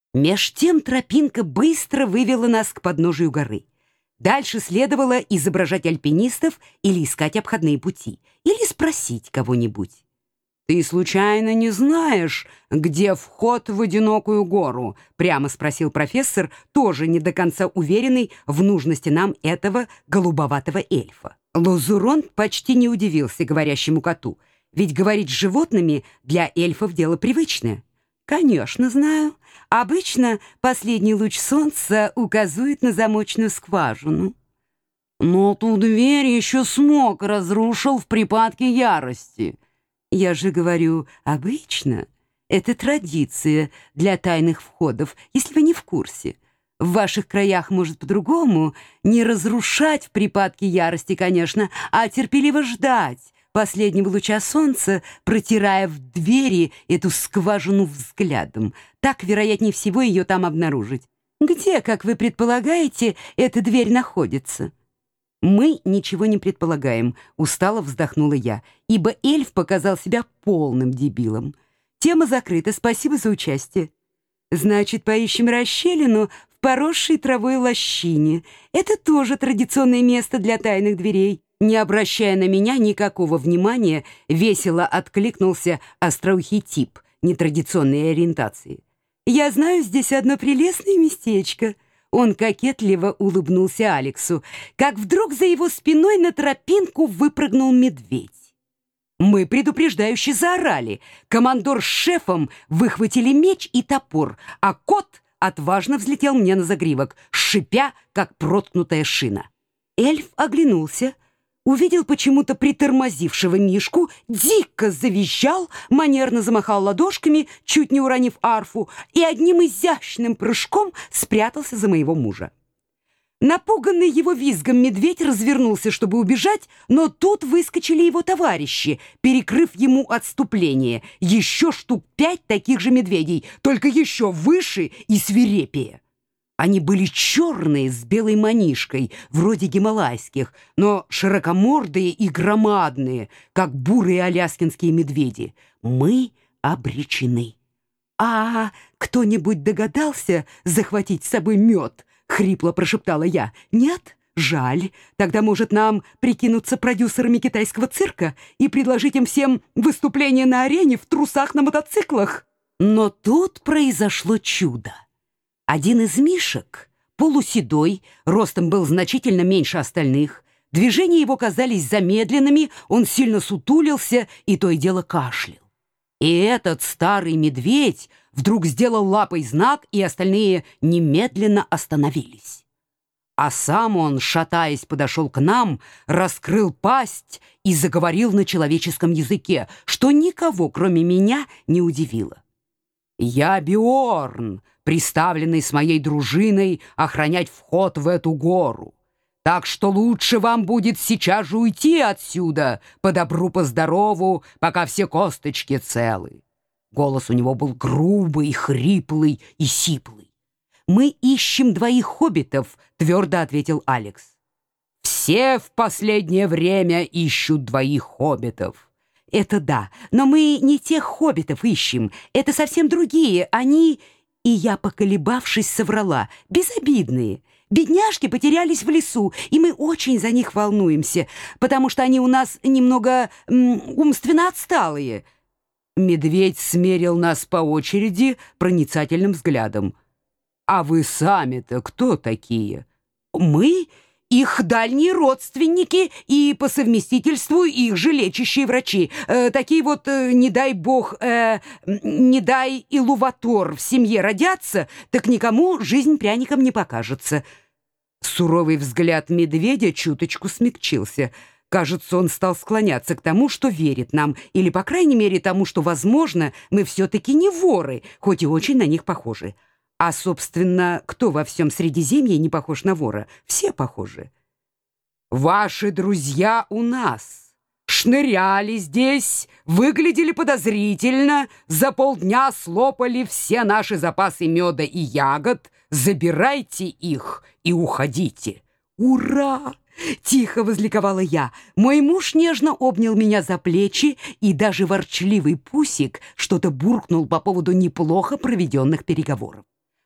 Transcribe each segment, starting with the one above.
Меж тем тропинка быстро вывела нас к подножию горы. Дальше следовало изображать альпинистов или искать обходные пути, или спросить кого-нибудь. «Ты случайно не знаешь, где вход в одинокую гору?» — прямо спросил профессор, тоже не до конца уверенный в нужности нам этого голубоватого эльфа. Лазурон почти не удивился говорящему коту, ведь говорить с животными для эльфов дело привычное. «Конечно, знаю. Обычно последний луч солнца указывает на замочную скважину». «Но ту дверь еще смог разрушил в припадке ярости». «Я же говорю, обычно. Это традиция для тайных входов, если вы не в курсе. В ваших краях, может, по-другому. Не разрушать в припадке ярости, конечно, а терпеливо ждать последнего луча солнца, протирая в двери эту скважину взглядом. Так, вероятнее всего, ее там обнаружить. Где, как вы предполагаете, эта дверь находится?» «Мы ничего не предполагаем», — устало вздохнула я, ибо эльф показал себя полным дебилом. «Тема закрыта, спасибо за участие». «Значит, поищем расщелину в поросшей травой лощине. Это тоже традиционное место для тайных дверей». Не обращая на меня никакого внимания, весело откликнулся остроухий тип нетрадиционной ориентации. «Я знаю здесь одно прелестное местечко». Он кокетливо улыбнулся Алексу, как вдруг за его спиной на тропинку выпрыгнул медведь. Мы предупреждающе заорали. Командор с шефом выхватили меч и топор, а кот отважно взлетел мне на загривок, шипя, как проткнутая шина. Эльф оглянулся, увидел почему-то притормозившего Мишку, дико завизжал, манерно замахал ладошками, чуть не уронив арфу, и одним изящным прыжком спрятался за моего мужа. Напуганный его визгом медведь развернулся, чтобы убежать, но тут выскочили его товарищи, перекрыв ему отступление. Еще штук 5 таких же медведей, только еще выше и свирепее. Они были черные, с белой манишкой, вроде гималайских, но широкомордые и громадные, как бурые аляскинские медведи. Мы обречены. «А кто-нибудь догадался захватить с собой мед?» — хрипло прошептала я. «Нет? Жаль. Тогда, может, нам прикинуться продюсерами китайского цирка и предложить им всем выступление на арене в трусах на мотоциклах?» Но тут произошло чудо. Один из мишек, полуседой, ростом был значительно меньше остальных, движения его казались замедленными, он сильно сутулился и то и дело кашлял. И этот старый медведь вдруг сделал лапой знак, и остальные немедленно остановились. А сам он, шатаясь, подошел к нам, раскрыл пасть и заговорил на человеческом языке, что никого, кроме меня, не удивило. «Я Биорн, приставленный с моей дружиной охранять вход в эту гору. Так что лучше вам будет сейчас же уйти отсюда, по добру, по здорову, пока все косточки целы». Голос у него был грубый, хриплый и сиплый. «Мы ищем 2 хоббитов», — твердо ответил Алекс. «Все в последнее время ищут 2 хоббитов». «Это да, но мы не тех хоббитов ищем, это совсем другие, они...» И я, поколебавшись, соврала. «Безобидные. Бедняжки потерялись в лесу, и мы очень за них волнуемся, потому что они у нас немного умственно отсталые». Медведь смерил нас по очереди проницательным взглядом. «А вы сами-то кто такие?» «Мы их дальние родственники и по совместительству их же лечащие врачи. Такие вот, не дай бог, не дай илуватор в семье родятся, так никому жизнь пряником не покажется». Суровый взгляд медведя чуточку смягчился. Кажется, он стал склоняться к тому, что верит нам, или, по крайней мере, тому, что, возможно, мы все-таки не воры, хоть и очень на них похожи. А, собственно, кто во всем Средиземье не похож на вора? Все похожи. «Ваши друзья у нас. Шныряли здесь, выглядели подозрительно, за полдня слопали все наши запасы меда и ягод. Забирайте их и уходите». «Ура!» — тихо возликовала я. Мой муж нежно обнял меня за плечи, и даже ворчливый Пусик что-то буркнул по поводу неплохо проведенных переговоров.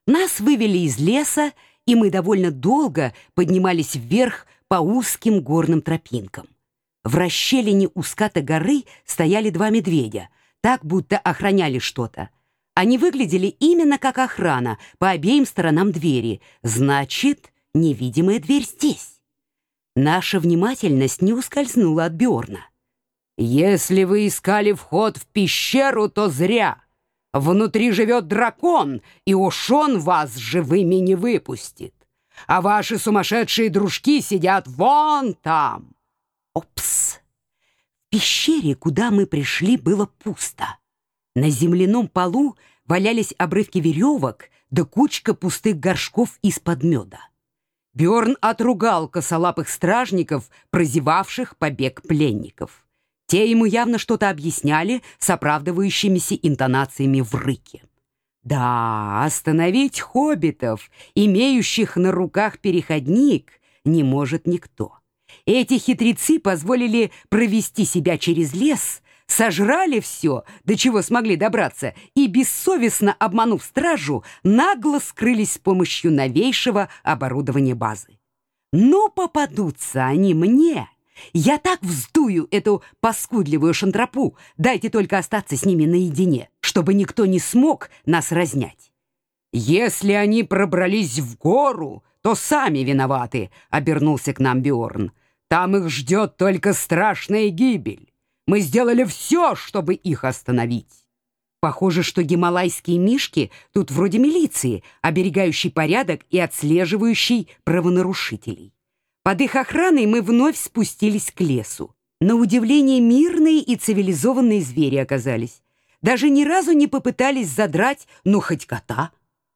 Нас вывели из леса, и мы довольно долго поднимались вверх по узким горным тропинкам. В расщелине у ската горы стояли два медведя, так будто охраняли что-то. Они выглядели именно как охрана по обеим сторонам двери. Значит, невидимая дверь здесь. Наша внимательность не ускользнула от Бьорна. «Если вы искали вход в пещеру, то зря. Внутри живет дракон, и уж он вас живыми не выпустит. А ваши сумасшедшие дружки сидят вон там». Опс! В пещере, куда мы пришли, было пусто. На земляном полу валялись обрывки веревок да кучка пустых горшков из-под меда. Бьорн отругал косолапых стражников, прозевавших побег пленников. Те ему явно что-то объясняли с оправдывающимися интонациями в рыке. Да, остановить хоббитов, имеющих на руках переходник, не может никто. Эти хитрецы позволили провести себя через лес, сожрали все, до чего смогли добраться, и, бессовестно обманув стражу, нагло скрылись с помощью новейшего оборудования базы. Но попадутся они мне. Я так вздую эту паскудливую шантропу, дайте только остаться с ними наедине, чтобы никто не смог нас разнять. «Если они пробрались в гору, то сами виноваты», — обернулся к нам Бьорн. «Там их ждет только страшная гибель. Мы сделали все, чтобы их остановить». Похоже, что гималайские мишки тут вроде милиции, оберегающей порядок и отслеживающей правонарушителей. Под их охраной мы вновь спустились к лесу. На удивление мирные и цивилизованные звери оказались. Даже ни разу не попытались задрать, ну, хоть кота.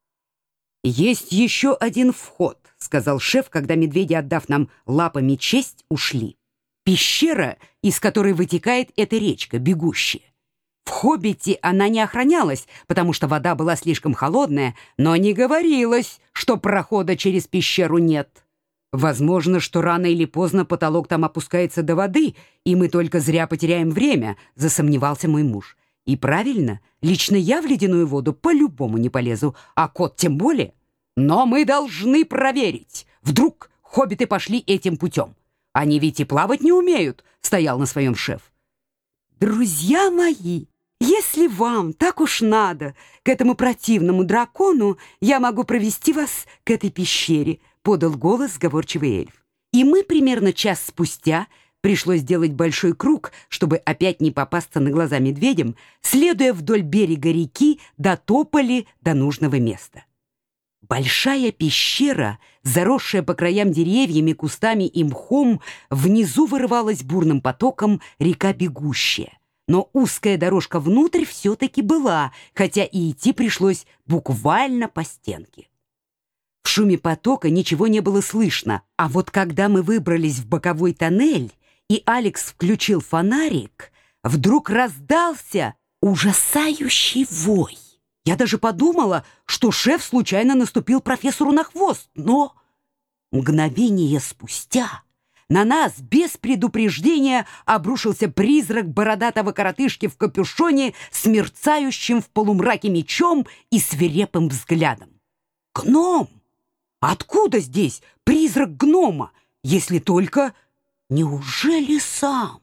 «Есть еще один вход», — сказал шеф, когда медведи, отдав нам лапами честь, ушли. «Пещера, из которой вытекает эта речка, бегущая. В «Хоббите» она не охранялась, потому что вода была слишком холодная, но не говорилось, что прохода через пещеру нет. Возможно, что рано или поздно потолок там опускается до воды, и мы только зря потеряем время», — засомневался мой муж. «И правильно, лично я в ледяную воду по-любому не полезу, а кот тем более. Но мы должны проверить. Вдруг хоббиты пошли этим путем. Они ведь и плавать не умеют», — стоял на своем шеф. «Друзья мои, если вам так уж надо к этому противному дракону, я могу провести вас к этой пещере», — подал голос сговорчивый эльф. И мы примерно час спустя, пришлось сделать большой круг, чтобы опять не попасться на глаза медведям, следуя вдоль берега реки, дотопали до нужного места. Большая пещера, заросшая по краям деревьями, кустами и мхом, внизу вырывалась бурным потоком река бегущая. Но узкая дорожка внутрь все-таки была, хотя и идти пришлось буквально по стенке. В шуме потока ничего не было слышно, а вот когда мы выбрались в боковой тоннель, и Алекс включил фонарик, вдруг раздался ужасающий вой. Я даже подумала, что шеф случайно наступил профессору на хвост, но мгновение спустя на нас без предупреждения обрушился призрак бородатого коротышки в капюшоне с мерцающим в полумраке мечом и свирепым взглядом. Гном! Откуда здесь призрак гнома, если только... Неужели сам?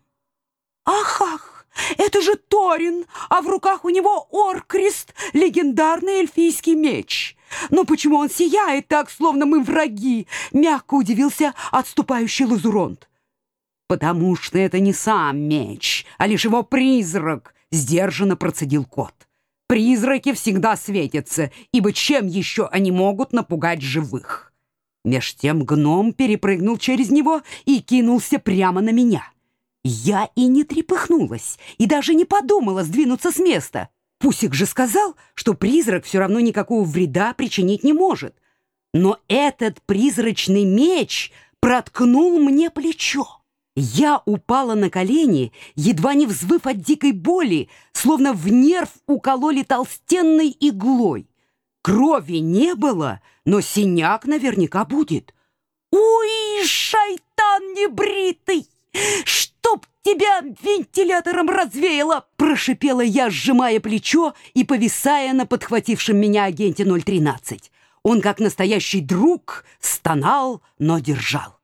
Ах, это же Торин, а в руках у него Оркрест, легендарный эльфийский меч. Но почему он сияет так, словно мы враги? Мягко удивился отступающий Лазуронт. Потому что это не сам меч, а лишь его призрак, сдержанно процедил кот. Призраки всегда светятся, ибо чем еще они могут напугать живых? Меж тем гном перепрыгнул через него и кинулся прямо на меня. Я и не трепыхнулась, и даже не подумала сдвинуться с места. Пусик же сказал, что призрак все равно никакого вреда причинить не может. Но этот призрачный меч проткнул мне плечо. Я упала на колени, едва не взвыв от дикой боли, словно в нерв укололи толстенной иглой. Крови не было, но синяк наверняка будет. «Уй, шайтан небритый! Чтоб тебя вентилятором развеяло!» прошипела я, сжимая плечо и повисая на подхватившем меня агенте 013. Он, как настоящий друг, стонал, но держал.